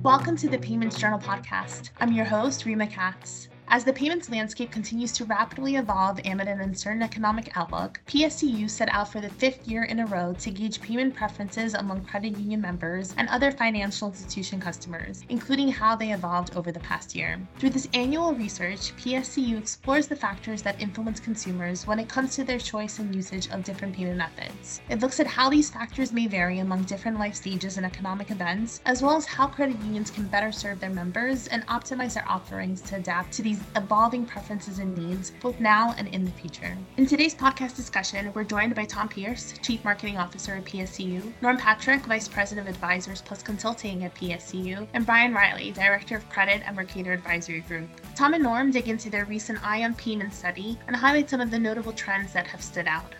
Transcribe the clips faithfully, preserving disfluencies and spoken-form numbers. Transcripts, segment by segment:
Welcome to the Payments Journal podcast. I'm your host, Rima Katz. As the payments landscape continues to rapidly evolve amid an uncertain economic outlook, P S C U set out for the fifth year in a row to gauge payment preferences among credit union members and other financial institution customers, including how they evolved over the past year. Through this annual research, P S C U explores the factors that influence consumers when it comes to their choice and usage of different payment methods. It looks at how these factors may vary among different life stages and economic events, as well as how credit unions can better serve their members and optimize their offerings to adapt to these evolving preferences and needs, both now and in the future. In today's podcast discussion, we're joined by Tom Pierce, Chief Marketing Officer at P S C U, Norm Patrick, Vice President of Advisors Plus Consulting at P S C U, and Brian Riley, Director of Credit at Mercator Advisory Group. Tom and Norm dig into their recent Eye on Payment study and highlight some of the notable trends that have stood out.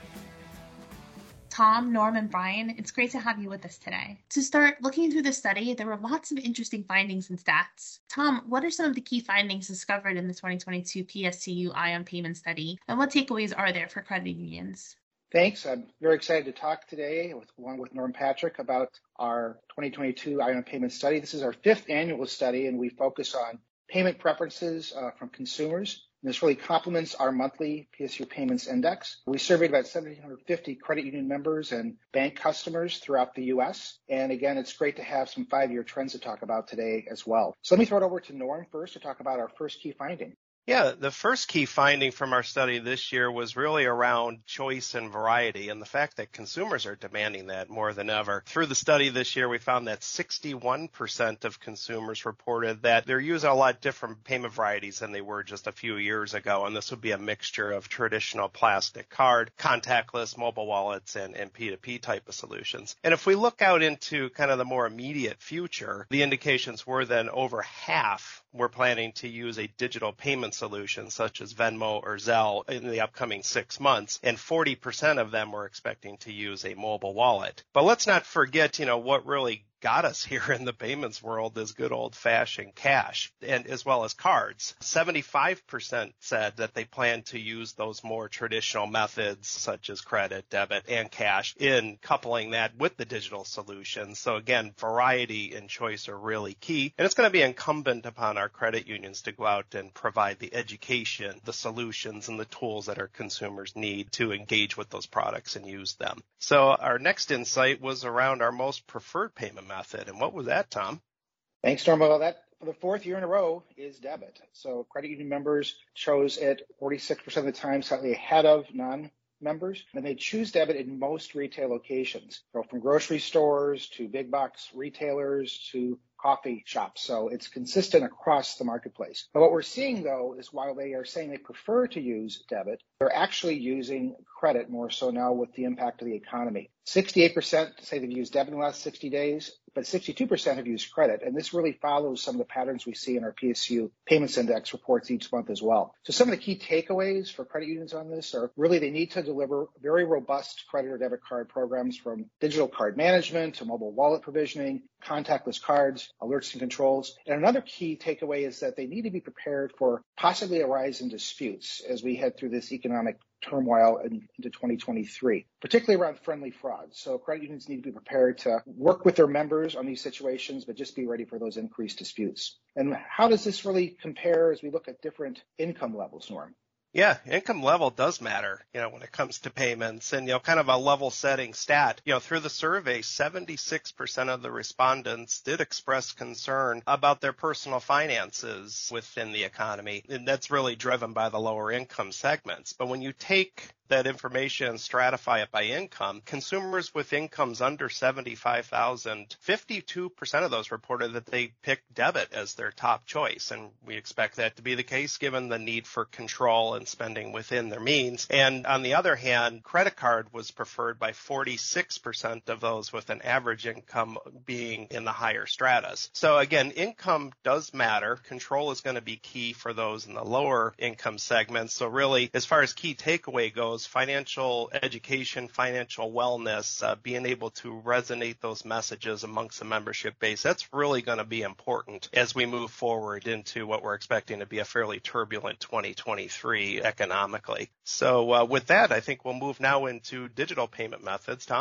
Tom, Norm, and Brian, it's great to have you with us today. To start, looking through the study, there were lots of interesting findings and stats. Tom, what are some of the key findings discovered in the twenty twenty-two P S C U Eye on Payment study, and what takeaways are there for credit unions? Thanks. I'm very excited to talk today, with, along with Norm Patrick, about our twenty twenty-two Eye on Payment study. This is our fifth annual study, and we focus on payment preferences uh, from consumers. And this really complements our monthly P S C U Payments Index. We surveyed about one thousand seven hundred fifty credit union members and bank customers throughout the U S. And again, it's great to have some five-year trends to talk about today as well. So let me throw it over to Norm first to talk about our first key finding. Yeah, the first key finding from our study this year was really around choice and variety and the fact that consumers are demanding that more than ever. Through the study this year, we found that sixty-one percent of consumers reported that they're using a lot different payment varieties than they were just a few years ago. And this would be a mixture of traditional plastic card, contactless mobile wallets, and, and P two P type of solutions. And if we look out into kind of the more immediate future, the indications were that over half we're planning to use a digital payment solution such as Venmo or Zelle in the upcoming six months, and forty percent of them were expecting to use a mobile wallet. But let's not forget, you know, what really got us here in the payments world is good old-fashioned cash, and as well as cards. seventy-five percent said that they plan to use those more traditional methods such as credit, debit, and cash in coupling that with the digital solutions. So again, variety and choice are really key, and it's going to be incumbent upon our credit unions to go out and provide the education, the solutions, and the tools that our consumers need to engage with those products and use them. So our next insight was around our most preferred payment method. And what was that, Tom? Thanks, Norm. Well, that for the fourth year in a row is debit. So credit union members chose it forty-six percent of the time, slightly ahead of non-members. And they choose debit in most retail locations, so from grocery stores to big box retailers to coffee shops. So it's consistent across the marketplace. But what we're seeing, though, is while they are saying they prefer to use debit, they're actually using credit more so now with the impact of the economy. sixty-eight percent say they've used debit in the last sixty days, but sixty-two percent have used credit. And this really follows some of the patterns we see in our P S C U Payments Index reports each month as well. So some of the key takeaways for credit unions on this are really they need to deliver very robust credit or debit card programs, from digital card management to mobile wallet provisioning, contactless cards, alerts and controls. And another key takeaway is that they need to be prepared for possibly a rise in disputes as we head through this economic turmoil into twenty twenty-three, particularly around friendly fraud. So credit unions need to be prepared to work with their members on these situations, but just be ready for those increased disputes. And how does this really compare as we look at different income levels, Norm? Yeah, income level does matter, you know, when it comes to payments. And, you know, kind of a level setting stat, you know, through the survey, seventy-six percent of the respondents did express concern about their personal finances within the economy. And that's really driven by the lower income segments. But when you take that information and stratify it by income, consumers with incomes under seventy-five thousand, fifty-two percent of those reported that they picked debit as their top choice. And we expect that to be the case given the need for control and spending within their means. And on the other hand, credit card was preferred by forty-six percent of those with an average income being in the higher stratas. So again, income does matter. Control is going to be key for those in the lower income segments. So really, as far as key takeaway goes, financial education, financial wellness, uh, being able to resonate those messages amongst the membership base, that's really going to be important as we move forward into what we're expecting to be a fairly turbulent twenty twenty-three economically. So uh, with that, I think we'll move now into digital payment methods. Tom?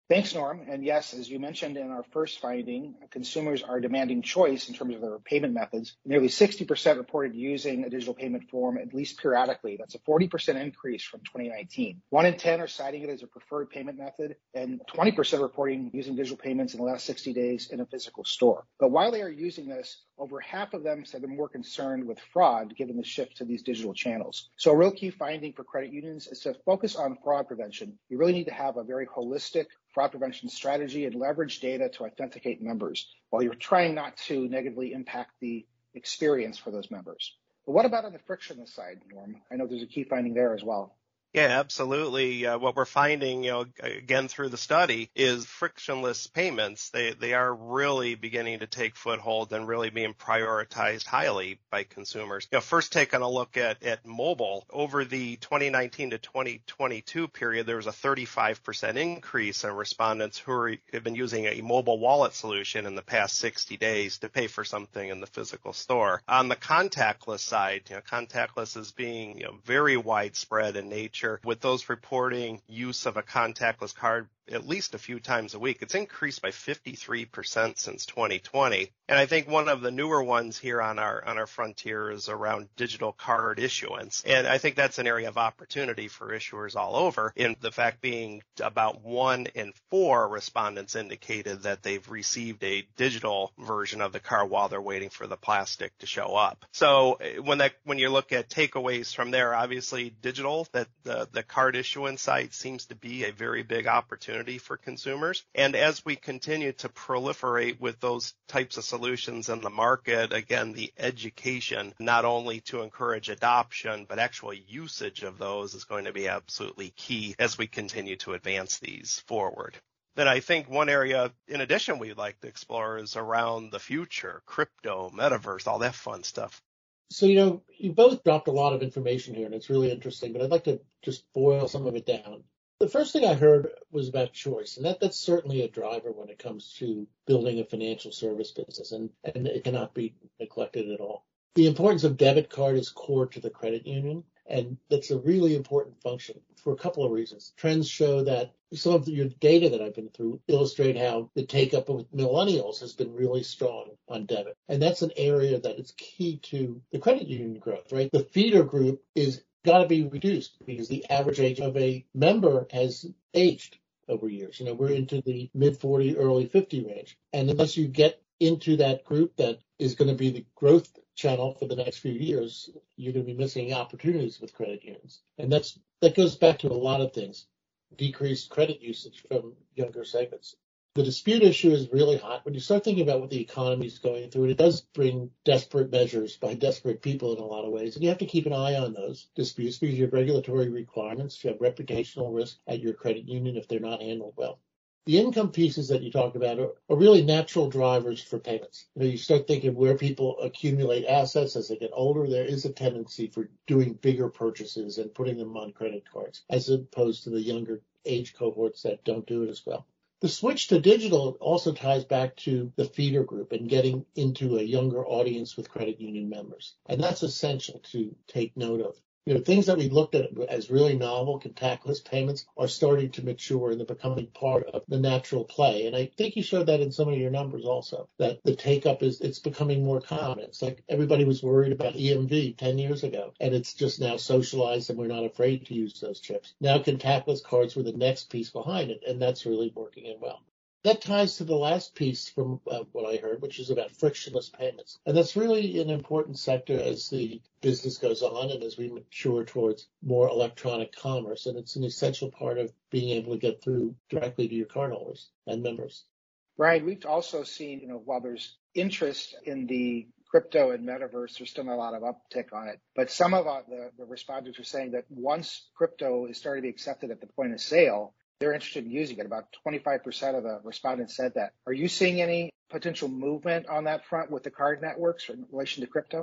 Thanks, Norm. And yes, as you mentioned in our first finding, consumers are demanding choice in terms of their payment methods. Nearly sixty percent reported using a digital payment form at least periodically. That's a forty percent increase from twenty nineteen. One in ten are citing it as a preferred payment method, and twenty percent reporting using digital payments in the last sixty days in a physical store. But while they are using this, over half of them said they're more concerned with fraud given the shift to these digital channels. So a real key finding for credit unions is to focus on fraud prevention. You really need to have a very holistic fraud prevention strategy and leverage data to authenticate members while you're trying not to negatively impact the experience for those members. But what about on the frictionless side, Norm? I know there's a key finding there as well. Yeah, absolutely. Uh, what we're finding, you know, again through the study is frictionless payments. They they are really beginning to take foothold and really being prioritized highly by consumers. You know, first taking a look at at mobile over the twenty nineteen to twenty twenty-two period, there was a thirty-five percent increase in respondents who are, have been using a mobile wallet solution in the past sixty days to pay for something in the physical store. On the contactless side, you know, contactless is being you know very widespread in nature, with those reporting use of a contactless card at least a few times a week. It's increased by fifty-three percent since twenty twenty. And I think one of the newer ones here on our on our frontier is around digital card issuance. And I think that's an area of opportunity for issuers all over, in the fact being about one in four respondents indicated that they've received a digital version of the card while they're waiting for the plastic to show up. So when that when you look at takeaways from there, obviously digital, that the, the card issuance side seems to be a very big opportunity for consumers. And as we continue to proliferate with those types of solutions in the market, again, the education, not only to encourage adoption, but actual usage of those is going to be absolutely key as we continue to advance these forward. Then I think one area, in addition, we'd like to explore is around the future, crypto, metaverse, all that fun stuff. So, you know, you both dropped a lot of information here, and it's really interesting, but I'd like to just boil some of it down. The first thing I heard was about choice, and that, that's certainly a driver when it comes to building a financial service business, and, and it cannot be neglected at all. The importance of debit card is core to the credit union, and that's a really important function for a couple of reasons. Trends show that some of your data that I've been through illustrate how the take-up of millennials has been really strong on debit, and that's an area that is key to the credit union growth, right? The feeder group is got to be reduced because the average age of a member has aged over years. You know, we're into the mid forty, early fifty range. And unless you get into that group that is going to be the growth channel for the next few years, you're going to be missing opportunities with credit unions. And that's that goes back to a lot of things. Decreased credit usage from younger segments. The dispute issue is really hot. When you start thinking about what the economy is going through, and it does bring desperate measures by desperate people in a lot of ways. And you have to keep an eye on those disputes because you have regulatory requirements, you have reputational risk at your credit union if they're not handled well. The income pieces that you talked about are, are really natural drivers for payments. You know, you start thinking where people accumulate assets as they get older, there is a tendency for doing bigger purchases and putting them on credit cards, as opposed to the younger age cohorts that don't do it as well. The switch to digital also ties back to the feeder group and getting into a younger audience with credit union members. And that's essential to take note of. You know, things that we looked at as really novel, contactless payments, are starting to mature and they're becoming part of the natural play. And I think you showed that in some of your numbers also, that the take-up is, it's becoming more common. It's like everybody was worried about E M V ten years ago, and it's just now socialized and we're not afraid to use those chips. Now contactless cards were the next piece behind it, and that's really working in well. That ties to the last piece from uh, what I heard, which is about frictionless payments. And that's really an important sector as the business goes on and as we mature towards more electronic commerce. And it's an essential part of being able to get through directly to your cardholders and members. Brian, we've also seen, you know, while there's interest in the crypto and metaverse, there's still a lot of uptick on it. But some of uh, the, the respondents are saying that once crypto is starting to be accepted at the point of sale, they're interested in using it. About twenty-five percent of the respondents said that. Are you seeing any potential movement on that front with the card networks in relation to crypto?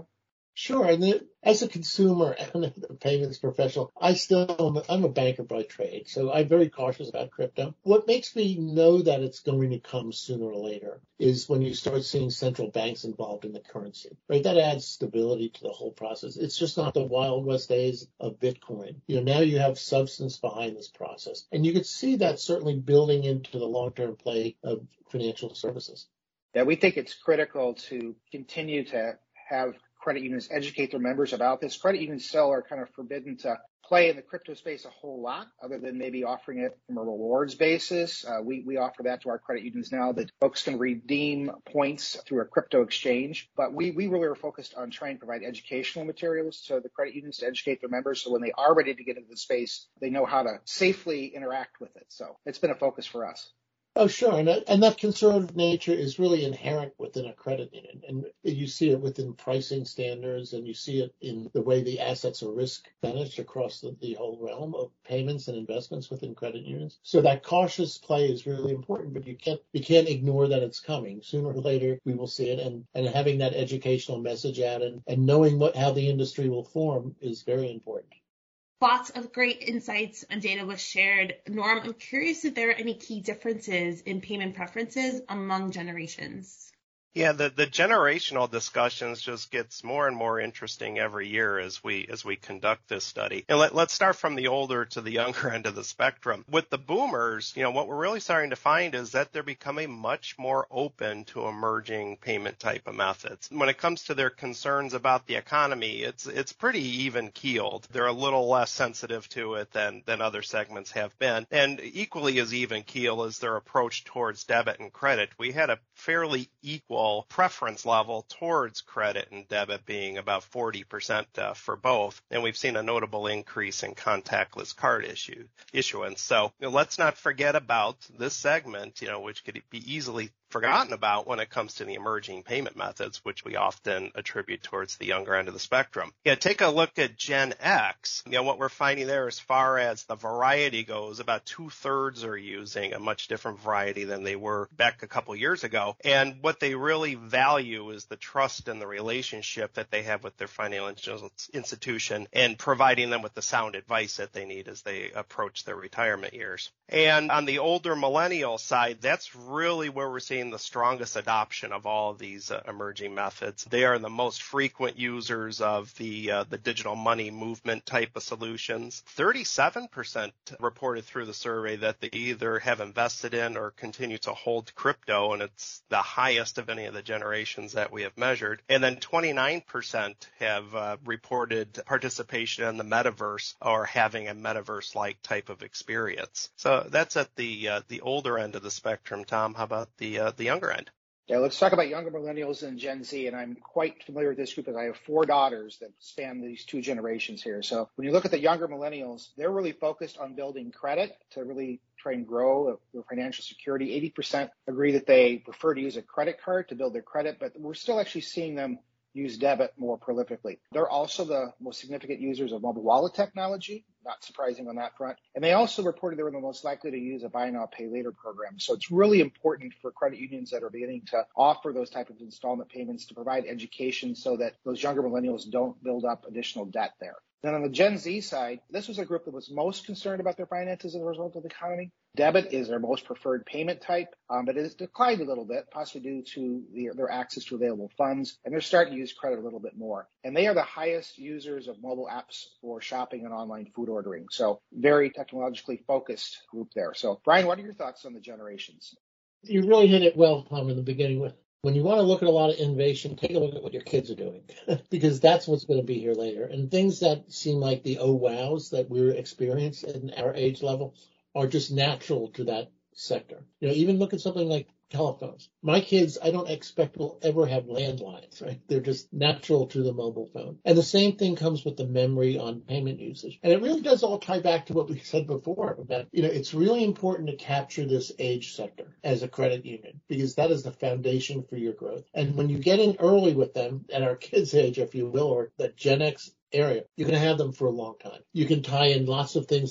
Sure. And the, as a consumer and a payments professional, I still am, I'm a banker by trade, so I'm very cautious about crypto. What makes me know that it's going to come sooner or later is when you start seeing central banks involved in the currency, right? That adds stability to the whole process. It's just not the Wild West days of Bitcoin. You know, now you have substance behind this process. And you could see that certainly building into the long-term play of financial services. Yeah, we think it's critical to continue to have credit unions educate their members about this. Credit unions still are kind of forbidden to play in the crypto space a whole lot, other than maybe offering it from a rewards basis. Uh, we, we offer that to our credit unions now, that folks can redeem points through a crypto exchange. But we, we really are focused on trying to provide educational materials to the credit unions to educate their members, so when they are ready to get into the space, they know how to safely interact with it. So it's been a focus for us. Oh, sure. And that, and that conservative nature is really inherent within a credit union. And you see it within pricing standards, and you see it in the way the assets are risk managed across the, the whole realm of payments and investments within credit unions. So that cautious play is really important, but you can't you can't ignore that it's coming. Sooner or later, we will see it. And, and having that educational message out and, and knowing what how the industry will form is very important. Lots of great insights and data was shared. Norm, I'm curious if there are any key differences in payment preferences among generations. Yeah, the, the generational discussions just gets more and more interesting every year as we as we conduct this study. And let, let's start from the older to the younger end of the spectrum. With the boomers, you know, what we're really starting to find is that they're becoming much more open to emerging payment type of methods. When it comes to their concerns about the economy, it's it's pretty even keeled. They're a little less sensitive to it than than other segments have been. And equally as even keel is their approach towards debit and credit. We had a fairly equal preference level towards credit and debit, being about forty percent uh, for both. And we've seen a notable increase in contactless card issue issuance. So you know, let's not forget about this segment, you know, which could be easily forgotten about when it comes to the emerging payment methods, which we often attribute towards the younger end of the spectrum. Yeah, take a look at Gen X. You know, what we're finding there as far as the variety goes, about two thirds are using a much different variety than they were back a couple years ago. And what they really value is the trust and the relationship that they have with their financial institution and providing them with the sound advice that they need as they approach their retirement years. And on the older millennial side, that's really where we're seeing the strongest adoption of all of these uh, emerging methods. They are the most frequent users of the uh, the digital money movement type of solutions. thirty-seven percent reported through the survey that they either have invested in or continue to hold crypto, and it's the highest of any of the generations that we have measured. And then twenty-nine percent have uh, reported participation in the metaverse or having a metaverse-like type of experience. So that's at the uh, the older end of the spectrum. Tom, how about the uh, the younger end? Yeah, let's talk about younger millennials and Gen Z. And I'm quite familiar with this group as I have four daughters that span these two generations here. So when you look at the younger millennials, they're really focused on building credit to really try and grow their financial security. eighty percent agree that they prefer to use a credit card to build their credit, but we're still actually seeing them use debit more prolifically. They're also the most significant users of mobile wallet technology, not surprising on that front. And they also reported they were the most likely to use a buy now, pay later program. So it's really important for credit unions that are beginning to offer those type of installment payments to provide education so that those younger millennials don't build up additional debt there. Then on the Gen Z side, this was a group that was most concerned about their finances as a result of the economy. Debit is their most preferred payment type, um, but it has declined a little bit, possibly due to the, their access to available funds, and they're starting to use credit a little bit more. And they are the highest users of mobile apps for shopping and online food ordering. So very technologically focused group there. So Brian, what are your thoughts on the generations? You really hit it well, Tom, in the beginning. With When you want to look at a lot of innovation, take a look at what your kids are doing, because that's what's going to be here later. And things that seem like the oh wows that we're experiencing at our age level are just natural to that sector. You know, even look at something like telephones. My kids, I don't expect will ever have landlines, right? They're just natural to the mobile phone. And the same thing comes with the memory on payment usage. And it really does all tie back to what we said before about, you know, it's really important to capture this age sector as a credit union, because that is the foundation for your growth. And when you get in early with them at our kids' age, if you will, or that Gen X area, you're going to have them for a long time. You can tie in lots of things that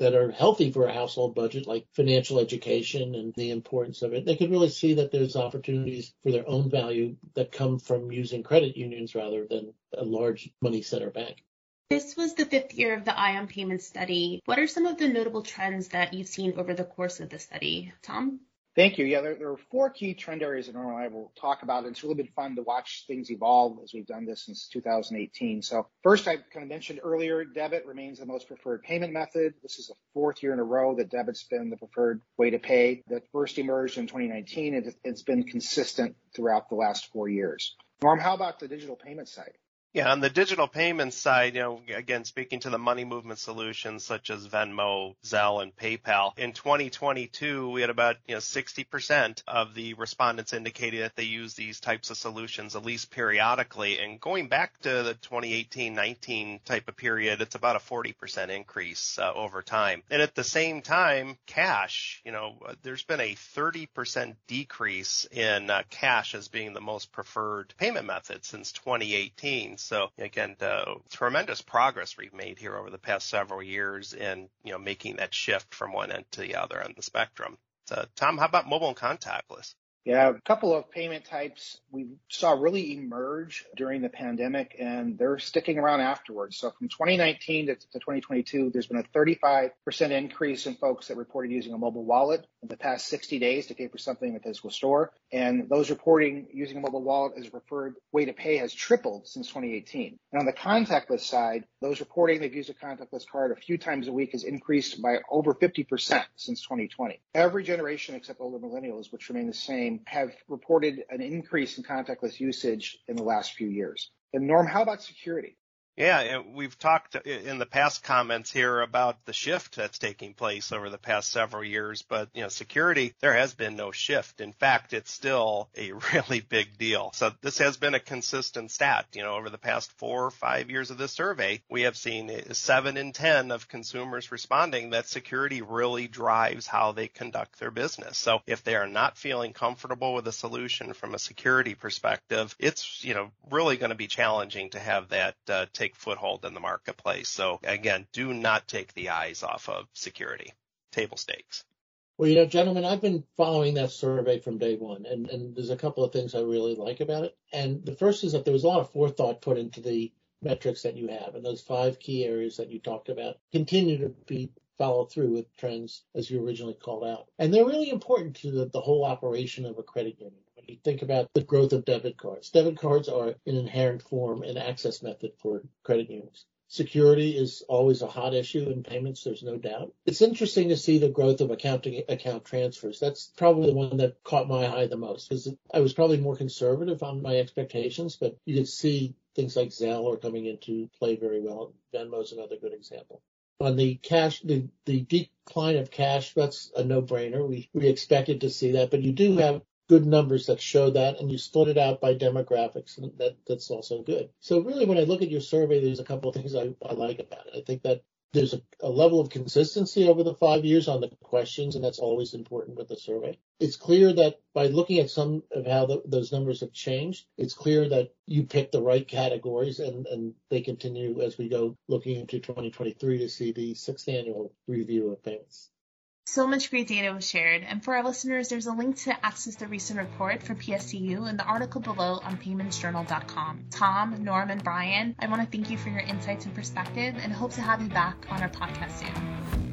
that are healthy for a household budget, like financial education and the importance of it, they could really see that there's opportunities for their own value that come from using credit unions rather than a large money center bank. This was the fifth year of the Ion Payments study. What are some of the notable trends that you've seen over the course of the study? Tom? Thank you. Yeah, there, there are four key trend areas that Norm and I will talk about. It's really been fun to watch things evolve as we've done this since two thousand eighteen. So first, I kind of mentioned earlier, debit remains the most preferred payment method. This is the fourth year in a row that debit's been the preferred way to pay. That first emerged in twenty nineteen. It, it's been consistent throughout the last four years. Norm, how about the digital payment side? Yeah, on the digital payments side, you know, again, speaking to the money movement solutions such as Venmo, Zelle, and PayPal, in twenty twenty-two, we had about, you know, sixty percent of the respondents indicating that they use these types of solutions at least periodically. And going back to the twenty eighteen nineteen type of period, it's about a forty percent increase uh, over time. And at the same time, cash, you know, there's been a thirty percent decrease in uh, cash as being the most preferred payment method since twenty eighteen. So again, uh, tremendous progress we've made here over the past several years in, you know, making that shift from one end to the other on the spectrum. So, Tom, how about mobile and contactless? Yeah, a couple of payment types we saw really emerge during the pandemic, and they're sticking around afterwards. So from twenty nineteen to, to twenty twenty-two, there's been a thirty-five percent increase in folks that reported using a mobile wallet in the past sixty days to pay for something in the physical store. And those reporting using a mobile wallet as a preferred way to pay has tripled since twenty eighteen. And on the contactless side, those reporting they've used a contactless card a few times a week has increased by over fifty percent since twenty twenty. Every generation except older millennials, which remain the same, have reported an increase in contactless usage in the last few years. And Norm, how about security? Yeah, we've talked in the past comments here about the shift that's taking place over the past several years, but, you know, security, there has been no shift. In fact, it's still a really big deal. So this has been a consistent stat. You know, over the past four or five years of this survey, we have seen seven in ten of consumers responding that security really drives how they conduct their business. So if they are not feeling comfortable with a solution from a security perspective, it's, you know, really going to be challenging to have that uh, take foothold in the marketplace. So again, do not take the eyes off of security. Table stakes. Well, you know, gentlemen, I've been following that survey from day one, and, and there's a couple of things I really like about it. And the first is that there was a lot of forethought put into the metrics that you have, and those five key areas that you talked about continue to be followed through with trends as you originally called out. And they're really important to the, the whole operation of a credit union. When you think about the growth of debit cards, debit cards are in inherent form an access method for credit unions. Security is always a hot issue in payments, there's no doubt. It's interesting to see the growth of accounting account transfers. That's probably the one that caught my eye the most, because I was probably more conservative on my expectations, but you could see things like Zelle are coming into play very well. Venmo's another good example. On the cash, the, the decline of cash, that's a no-brainer. We we expected to see that, but you do have good numbers that show that, and you split it out by demographics, and that, that's also good. So really, when I look at your survey, there's a couple of things I, I like about it. I think that there's a, a level of consistency over the five years on the questions, and that's always important with the survey. It's clear that by looking at some of how the, those numbers have changed, it's clear that you picked the right categories, and, and they continue as we go looking into twenty twenty-three to see the sixth annual review of payments. So much great data was shared, and for our listeners, there's a link to access the recent report for P S C U in the article below on payments journal dot com. Tom, Norm, and Brian, I want to thank you for your insights and perspective, and hope to have you back on our podcast soon.